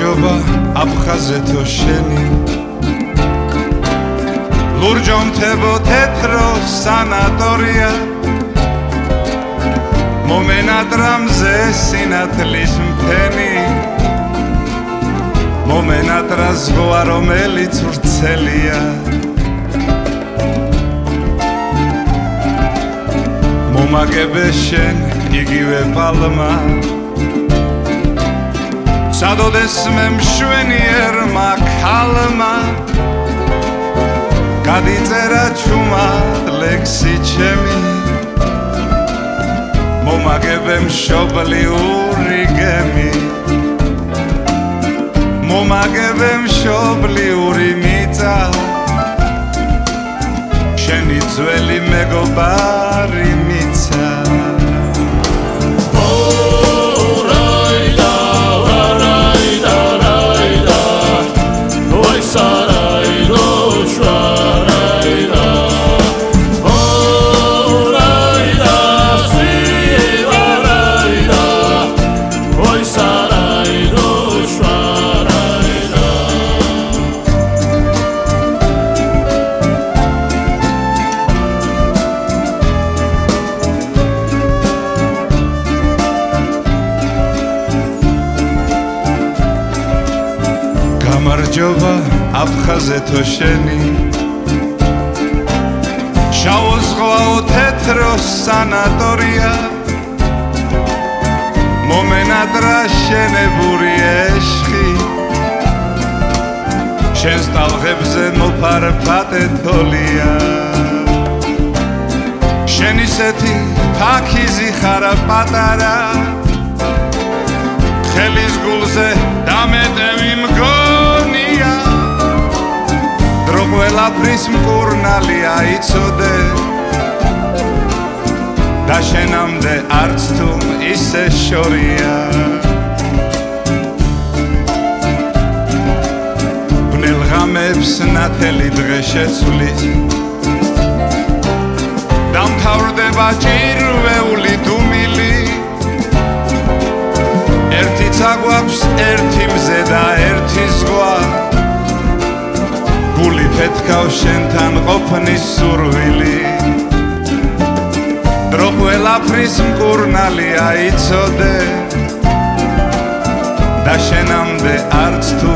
გამარჯობა აფხაზე თო შენი ლურჯომთებო თეთრო სანატორია მომენატრა მზე სინათლის მთენი მომენატრა ზღვა რომელიც ვრცელია მომაგებე შენ იგივე პალმა სადოდეს მე მშვენიერმა ქალმა გადიწერა ჩუმად ლექსი ჩემი მომაგებე მშობლიური გემი მომაგებე მშობლიური მიწა შენი ძველი მეგობარი მიცა გამარჯობა აფხაზე თო შენი შავო ზღვაო თეთრო სანატორია მომენატრა შენებური ეშხი შენს ტალღებზე მოფარფატე თოლია შენ ისეთი ფაქიზი ხარა პატარა ხელის გულზე დამეტევი მგონია დრო ყველაფრის მკურნალია იცოდე და შენამდე არც თუ ისე შორია ბნელ ღამებს ნათელი დღე შეცვლის დამთავრდება ჭირვეული დუმილი ერთი წაგვაქვს ერთი მზე და ერთი ზღვა გული ფეთქავს შენთან ყოფნის სურვილი დრო ყველაფრის მკურნალია იცოდე და შენამდე არც თუ